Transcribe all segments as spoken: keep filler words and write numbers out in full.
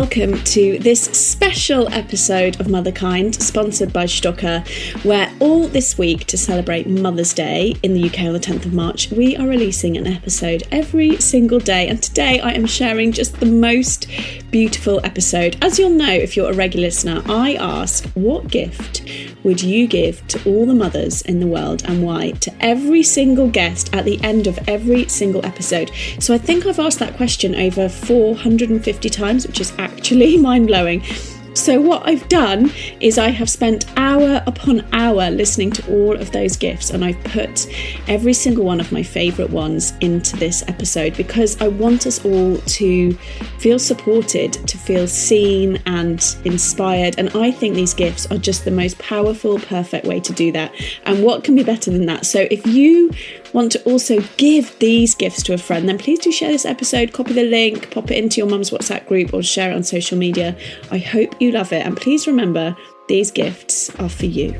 welcome to this special episode of Motherkind, sponsored by Stocker, where all this week to celebrate Mother's Day in the U K on the tenth of March, we are releasing an episode every single day. And today I am sharing just the most beautiful episode. As you'll know, if you're a regular listener, I ask, what gift would you give to all the mothers in the world and why? To every single guest at the end of every single episode. So I think I've asked that question over four hundred fifty times, which is actually mind-blowing. So what I've done is I have spent hour upon hour listening to all of those gifts, and I've put every single one of my favourite ones into this episode because I want us all to feel supported, to feel seen and inspired, and I think these gifts are just the most powerful, perfect way to do that. And what can be better than that? So if you want to also give these gifts to a friend, then please do share this episode, copy the link, pop it into your mum's WhatsApp group or share it on social media. I hope you love it, and please remember, these gifts are for you.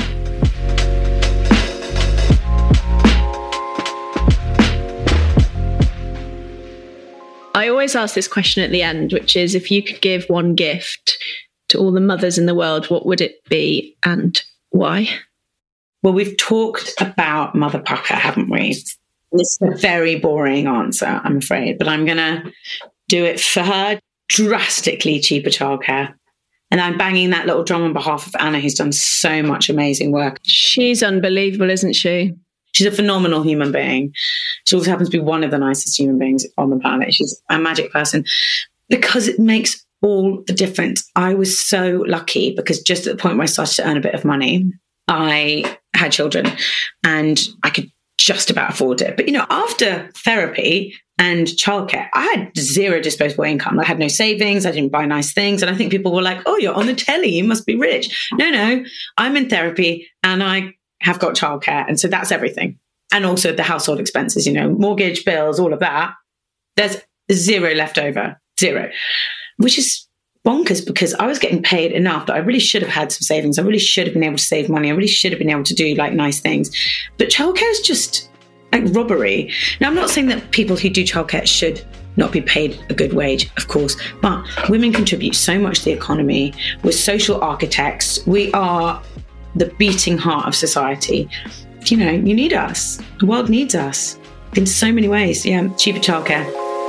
I always ask this question at the end, which is, if you could give one gift to all the mothers in the world, what would it be and why? Well, we've talked about Mother Pukka, haven't we? It's a very boring answer, I'm afraid, but I'm going to do it for her. Drastically cheaper childcare. And I'm banging that little drum on behalf of Anna, who's done so much amazing work. She's unbelievable, isn't she? She's a phenomenal human being. She also happens to be one of the nicest human beings on the planet. She's a magic person because it makes all the difference. I was so lucky because just at the point where I started to earn a bit of money, I had children and I could just about afford it. But, you know, after therapy and childcare, I had zero disposable income. I had no savings. I didn't buy nice things. And I think people were like, oh, you're on the telly, you must be rich. No, no, I'm in therapy and I have got childcare. And so that's everything. And also the household expenses, you know, mortgage, bills, all of that. There's zero left over, zero, which is bonkers because I was getting paid enough that I really should have had some savings. I really should have been able to save money. I really should have been able to do like nice things. But childcare is just like robbery. Now, I'm not saying that people who do childcare should not be paid a good wage, of course, but women contribute so much to the economy. We're social architects. We are the beating heart of society. You know, you need us. The world needs us in so many ways. Yeah, cheaper childcare.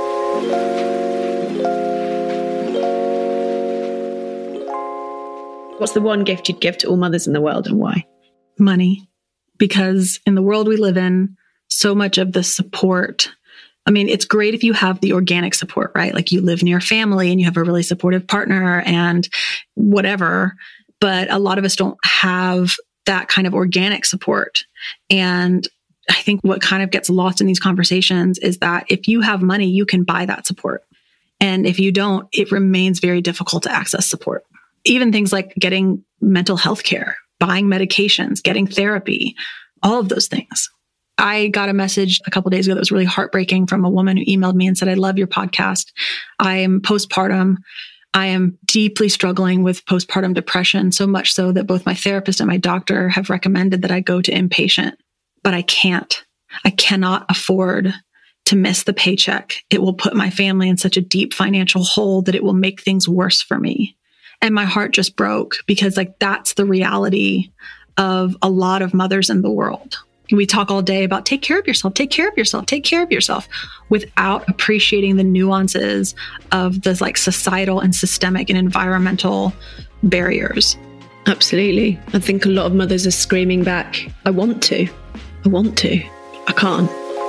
What's the one gift you'd give to all mothers in the world and why? Money. Because in the world we live in, so much of the support, I mean, it's great if you have the organic support, right? Like you live near family and you have a really supportive partner and whatever. But a lot of us don't have that kind of organic support. And I think what kind of gets lost in these conversations is that if you have money, you can buy that support. And if you don't, it remains very difficult to access support. Even things like getting mental health care, buying medications, getting therapy, all of those things. I got a message a couple of days ago that was really heartbreaking from a woman who emailed me and said, I love your podcast. I am postpartum. I am deeply struggling with postpartum depression, so much so that both my therapist and my doctor have recommended that I go to inpatient, but I can't. I cannot afford to miss the paycheck. It will put my family in such a deep financial hole that it will make things worse for me. And my heart just broke because like that's the reality of a lot of mothers in the world. We talk all day about take care of yourself, take care of yourself, take care of yourself without appreciating the nuances of the like societal and systemic and environmental barriers. Absolutely. I think a lot of mothers are screaming back, I want to, I want to, I can't.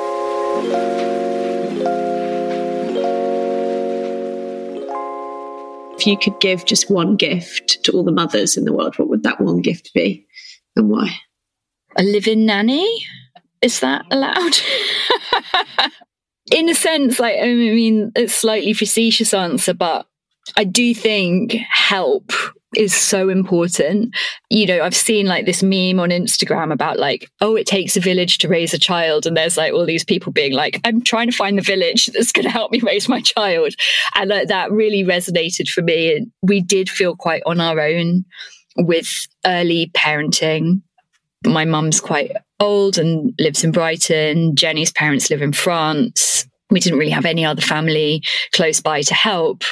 If you could give just one gift to all the mothers in the world, what would that one gift be and why? A live-in nanny? Is that allowed? In a sense, like, I mean, it's a slightly facetious answer, but I do think help is so important. You know, I've seen like this meme on Instagram about like, oh, it takes a village to raise a child. And there's like all these people being like, I'm trying to find the village that's going to help me raise my child. And like, that really resonated for me. And we did feel quite on our own with early parenting. My mum's quite old and lives in Brighton. Jenny's parents live in France. We didn't really have any other family close by to help.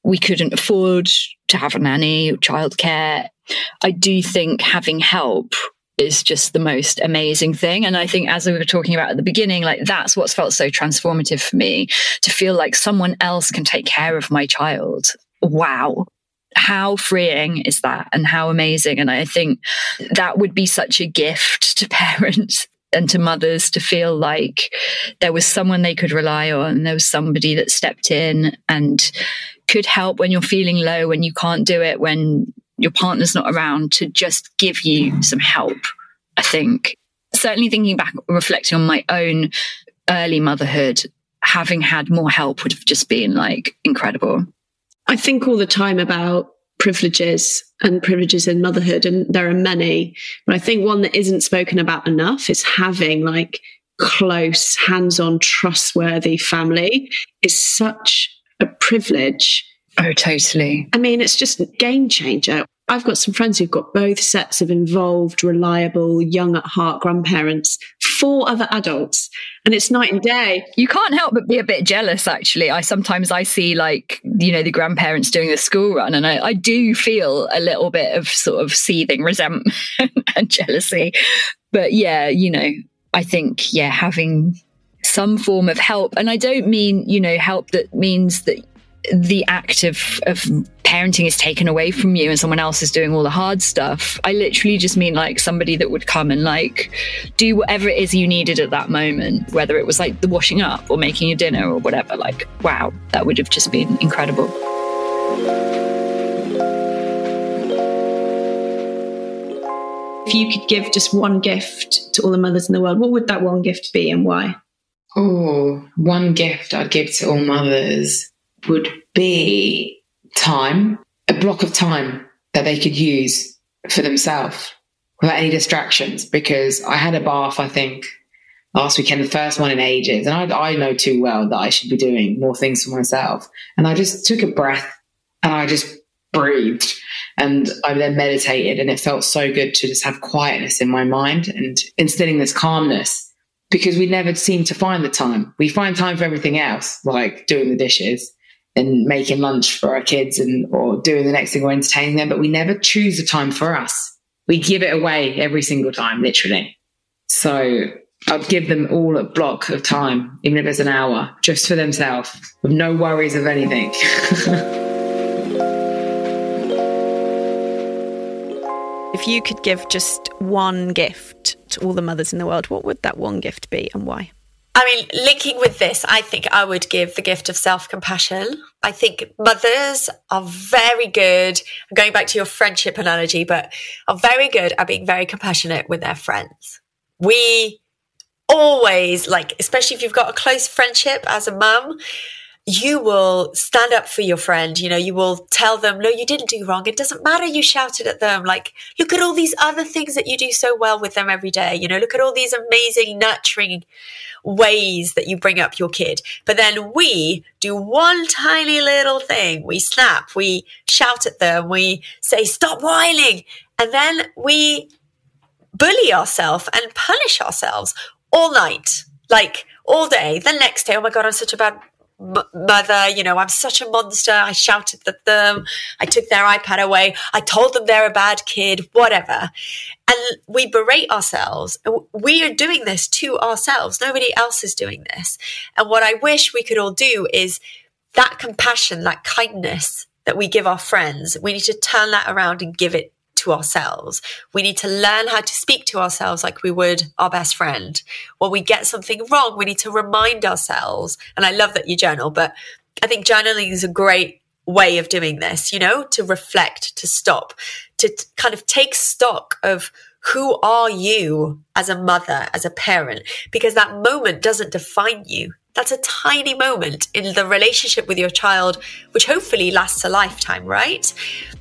we couldn't afford to have a nanny or childcare. I do think having help is just the most amazing thing. And I think, as we were talking about at the beginning, like that's what's felt so transformative for me, to feel like someone else can take care of my child. Wow. How freeing is that, and how amazing. And I think that would be such a gift to parents and to mothers, to feel like there was someone they could rely on. There was somebody that stepped in and could help when you're feeling low, when you can't do it, when your partner's not around, to just give you some help. I think certainly thinking back, reflecting on my own early motherhood, having had more help would have just been like incredible. I think all the time about privileges and privileges in motherhood, and there are many, but I think one that isn't spoken about enough is having like close, hands-on, trustworthy family is such a privilege. Oh, totally. I mean, it's just a game changer. I've got some friends who've got both sets of involved, reliable, young at heart grandparents, four other adults, and it's night and day. You can't help but be a bit jealous, actually. I sometimes I see like, you know, the grandparents doing the school run, and I, I do feel a little bit of sort of seething resentment and jealousy. But yeah, you know, I think, yeah, having some form of help, and I don't mean, you know, help that means that the act of, of parenting is taken away from you and someone else is doing all the hard stuff. I literally just mean like somebody that would come and like do whatever it is you needed at that moment, whether it was like the washing up or making your dinner or whatever. Like, wow, that would have just been incredible. If you could give just one gift to all the mothers in the world, what would that one gift be and why? Oh, one gift I'd give to all mothers would be time, a block of time that they could use for themselves without any distractions. Because I had a bath, I think, last weekend, the first one in ages. And I, I know too well that I should be doing more things for myself. And I just took a breath and I just breathed. And I then meditated, and it felt so good to just have quietness in my mind and instilling this calmness, because we never seem to find the time. We find time for everything else, like doing the dishes and making lunch for our kids and or doing the next thing or entertaining them, but we never choose the time for us. We give it away every single time, literally. So I'd give them all a block of time, even if it's an hour, just for themselves, with no worries of anything. If you could give just one gift to all the mothers in the world, what would that one gift be and why? I mean, linking with this, I think I would give the gift of self-compassion. I think mothers are very good, going back to your friendship analogy, but are very good at being very compassionate with their friends. We always, like, especially if you've got a close friendship as a mum, you will stand up for your friend. You know, you will tell them, no, you didn't do wrong. It doesn't matter you shouted at them. Like, look at all these other things that you do so well with them every day. You know, look at all these amazing, nurturing ways that you bring up your kid. But then we do one tiny little thing. We snap, we shout at them, we say, stop whining. And then we bully ourselves and punish ourselves all night, like all day. The next day, oh my God, I'm such a bad mother, you know, I'm such a monster. I shouted at them. I took their iPad away. I told them they're a bad kid, whatever. And we berate ourselves. We are doing this to ourselves. Nobody else is doing this. And what I wish we could all do is that compassion, that kindness that we give our friends, we need to turn that around and give it to ourselves. We need to learn how to speak to ourselves like we would our best friend. When we get something wrong, we need to remind ourselves. And I love that you journal, but I think journaling is a great way of doing this, you know, to reflect, to stop, to t- kind of take stock of who are you as a mother, as a parent, because that moment doesn't define you. That's a tiny moment in the relationship with your child, which hopefully lasts a lifetime, right?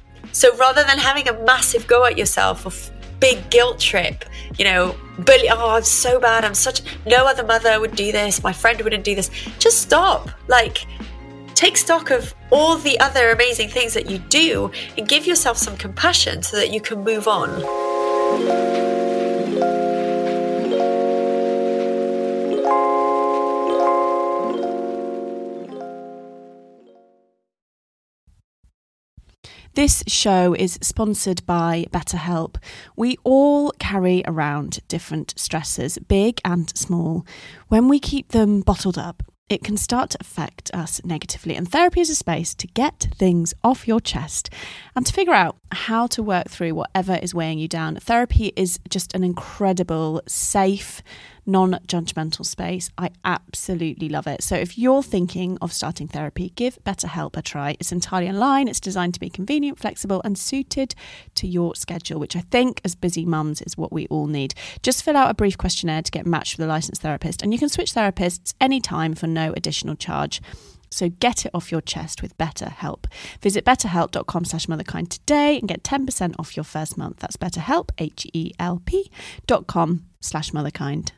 So rather than having a massive go at yourself or big guilt trip, you know, bully, oh, I'm so bad. I'm such, no other mother would do this. My friend wouldn't do this. Just stop. Like, take stock of all the other amazing things that you do and give yourself some compassion so that you can move on. This show is sponsored by BetterHelp. We all carry around different stresses, big and small. When we keep them bottled up, it can start to affect us negatively. And therapy is a space to get things off your chest and to figure out how to work through whatever is weighing you down. Therapy is just an incredible, safe, non-judgmental space. I absolutely love it. So if you're thinking of starting therapy, give BetterHelp a try. It's entirely online. It's designed to be convenient, flexible and suited to your schedule, which I think as busy mums is what we all need. Just fill out a brief questionnaire to get matched with a licensed therapist, and you can switch therapists anytime for no additional charge. So get it off your chest with BetterHelp. Visit betterhelp.com slash motherkind today and get ten percent off your first month. That's BetterHelp, H E L P dot com slash motherkind.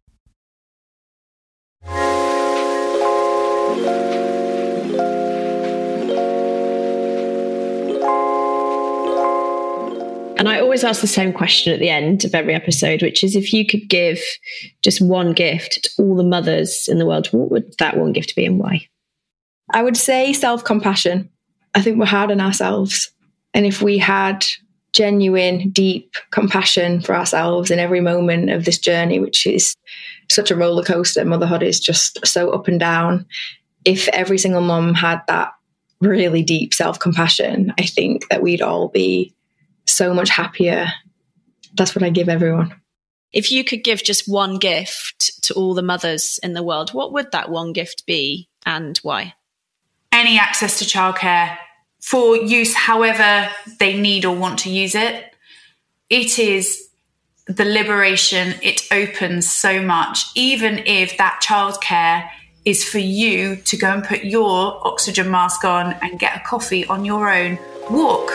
And I always ask the same question at the end of every episode, which is if you could give just one gift to all the mothers in the world, what would that one gift be and why? I would say self-compassion. I think we're hard on ourselves. And if we had genuine, deep compassion for ourselves in every moment of this journey, which is such a roller coaster, motherhood is just so up and down. If every single mom had that really deep self-compassion, I think that we'd all be so much happier. That's what I give everyone. If you could give just one gift to all the mothers in the world, what would that one gift be and why? Any access to childcare for use however they need or want to use it. It is the liberation. It opens so much, even if that childcare is for you to go and put your oxygen mask on and get a coffee on your own walk.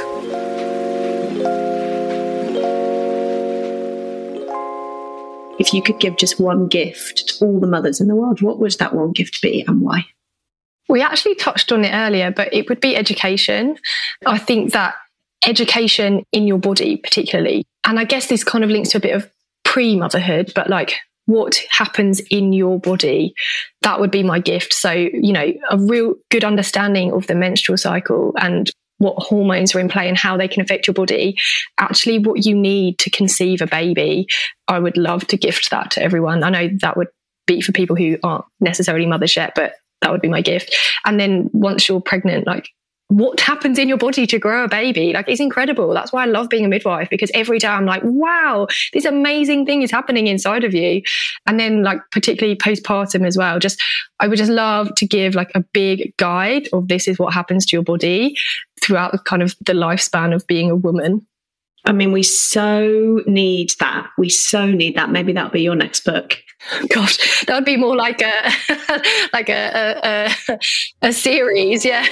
If you could give just one gift to all the mothers in the world, what would that one gift be and why? We actually touched on it earlier, but it would be education. I think that education in your body particularly, and I guess this kind of links to a bit of pre-motherhood, but like what happens in your body, that would be my gift. So, you know, a real good understanding of the menstrual cycle and what hormones are in play and how they can affect your body, actually what you need to conceive a baby. I would love to gift that to everyone. I know that would be for people who aren't necessarily mothers yet, but that would be my gift. And then once you're pregnant, like what happens in your body to grow a baby, like it's incredible. That's why I love being a midwife, because every day I'm like, wow, this amazing thing is happening inside of you. And then like particularly postpartum as well, just I would just love to give like a big guide of this is what happens to your body throughout kind of the lifespan of being a woman. I mean, we so need that. We so need that. Maybe that'll be your next book. Gosh, that would be more like a like a a, a, a series, yeah.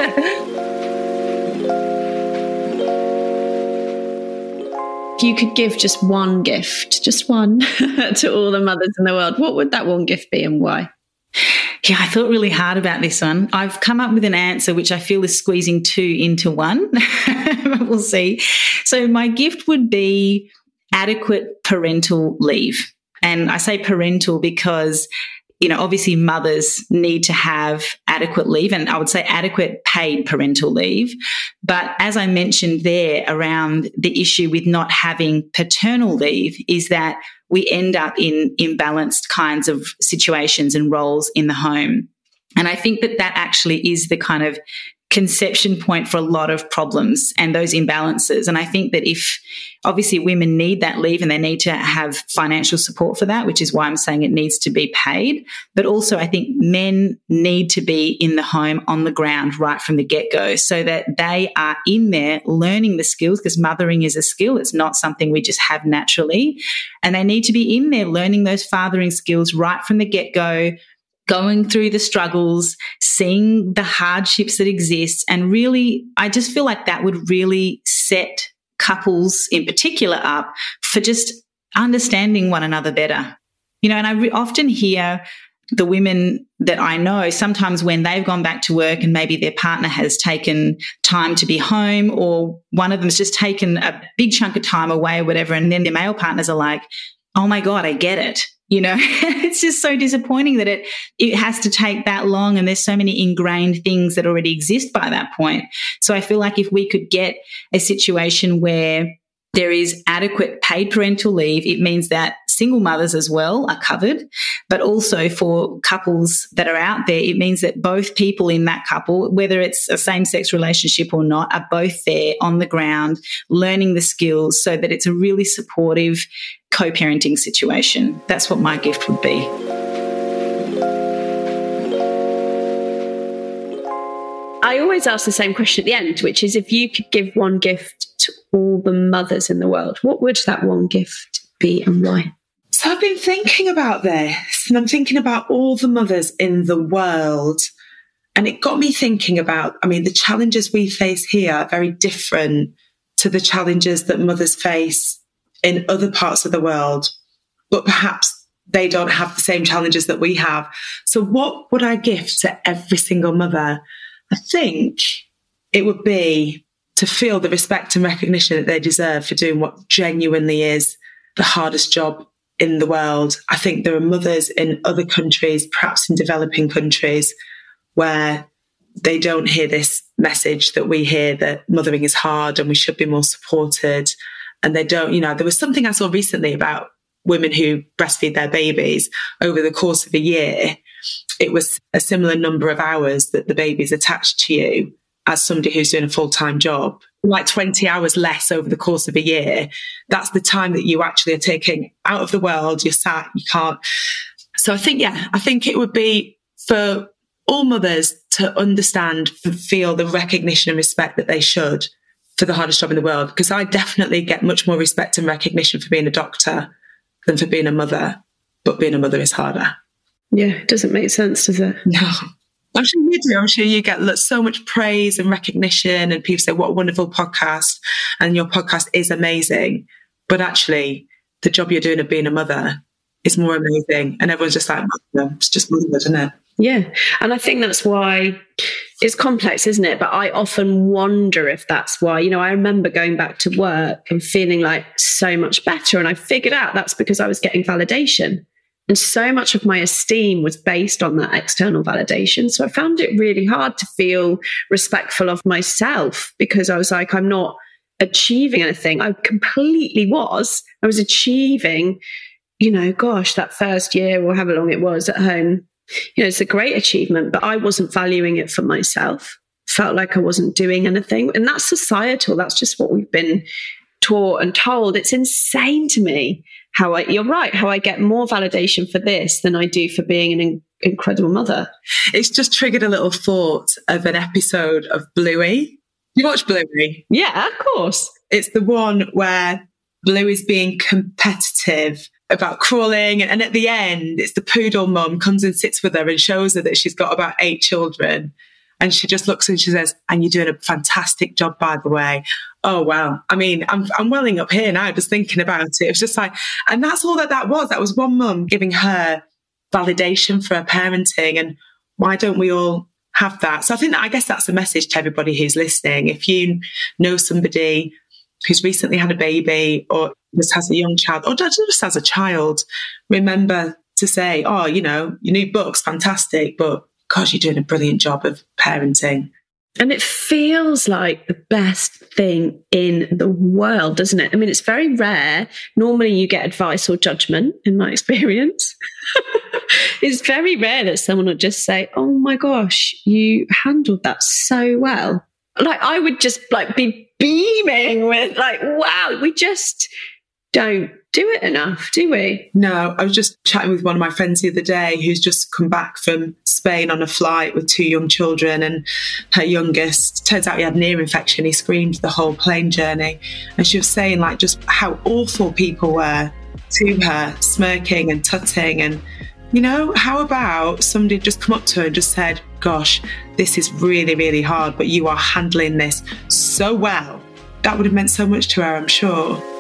If you could give just one gift, just one, to all the mothers in the world, what would that one gift be and why? Yeah, I thought really hard about this one. I've come up with an answer which I feel is squeezing two into one. We'll see. So my gift would be adequate parental leave. And I say parental because, you know, obviously mothers need to have adequate leave, and I would say adequate paid parental leave. But as I mentioned there around the issue with not having paternal leave is that we end up in imbalanced kinds of situations and roles in the home. And I think that that actually is the kind of conception point for a lot of problems and those imbalances. And I think that if obviously women need that leave and they need to have financial support for that, which is why I'm saying it needs to be paid. But also I think men need to be in the home on the ground right from the get-go so that they are in there learning the skills, because mothering is a skill. It's not something we just have naturally. And they need to be in there learning those fathering skills right from the get-go, going through the struggles, seeing the hardships that exist. And really, I just feel like that would really set couples in particular up for just understanding one another better. You know, and I re- often hear the women that I know, sometimes when they've gone back to work and maybe their partner has taken time to be home, or one of them's just taken a big chunk of time away or whatever, and then their male partners are like, oh my God, I get it. You know, it's just so disappointing that it it has to take that long, and there's so many ingrained things that already exist by that point. So I feel like if we could get a situation where there is adequate paid parental leave, it means that single mothers as well are covered, but also for couples that are out there, it means that both people in that couple, whether it's a same-sex relationship or not, are both there on the ground learning the skills so that it's a really supportive co-parenting situation. That's what my gift would be. I always ask the same question at the end, which is if you could give one gift to all the mothers in the world, what would that one gift be and why? So I've been thinking about this, and I'm thinking about all the mothers in the world. And it got me thinking about, I mean, the challenges we face here are very different to the challenges that mothers face in other parts of the world, but perhaps they don't have the same challenges that we have. So what would I gift to every single mother? I think it would be to feel the respect and recognition that they deserve for doing what genuinely is the hardest job in the world. I think there are mothers in other countries, perhaps in developing countries, where they don't hear this message that we hear, that mothering is hard and we should be more supported. And they don't, you know, there was something I saw recently about women who breastfeed their babies over the course of a year. It was a similar number of hours that the baby's attached to you as somebody who's doing a full-time job, like twenty hours less over the course of a year. That's the time that you actually are taking out of the world. You're sat, you can't. So I think, yeah, I think it would be for all mothers to understand, feel the recognition and respect that they should for the hardest job in the world. Because I definitely get much more respect and recognition for being a doctor than for being a mother. But being a mother is harder. Yeah, it doesn't make sense, does it? No. I'm sure you do. I'm sure you get so much praise and recognition, and people say, what a wonderful podcast. And your podcast is amazing. But actually, the job you're doing of being a mother is more amazing. And everyone's just like, it's just motherhood, isn't it? Yeah. And I think that's why it's complex, isn't it? But I often wonder if that's why, you know, I remember going back to work and feeling like so much better. And I figured out that's because I was getting validation. And so much of my esteem was based on that external validation. So I found it really hard to feel respectful of myself because I was like, I'm not achieving anything. I completely was. I was achieving, you know, gosh, that first year or however long it was at home. You know, it's a great achievement, but I wasn't valuing it for myself. Felt like I wasn't doing anything. And that's societal. That's just what we've been taught and told. It's insane to me how I, you're right, how I get more validation for this than I do for being an in, incredible mother. It's just triggered a little thought of an episode of Bluey. You watch Bluey? Yeah, of course. It's the one where Bluey's being competitive about crawling, and, and at the end, it's the poodle mum comes and sits with her and shows her that she's got about eight children. And she just looks and she says, and you're doing a fantastic job, by the way. Oh, wow. I mean, I'm I'm welling up here now just thinking about it. It was just like, and that's all that that was. That was one mum giving her validation for her parenting. And why don't we all have that? So I think that, I guess that's a message to everybody who's listening. If you know somebody who's recently had a baby or just has a young child or just has a child, remember to say, oh, you know, your new book's fantastic, but gosh, you're doing a brilliant job of parenting. And it feels like the best thing in the world, doesn't it? I mean, it's very rare. Normally you get advice or judgment, in my experience. It's very rare that someone would just say, oh my gosh, you handled that so well. Like I would just like be beaming with like, wow, we just don't do it enough, do we? No, I was just chatting with one of my friends the other day who's just come back from Spain on a flight with two young children, and her youngest, turns out he had an ear infection. He screamed the whole plane journey. And she was saying like just how awful people were to her, smirking and tutting. And, you know, how about somebody just come up to her and just said, gosh, this is really, really hard, but you are handling this so well. That would have meant so much to her, I'm sure.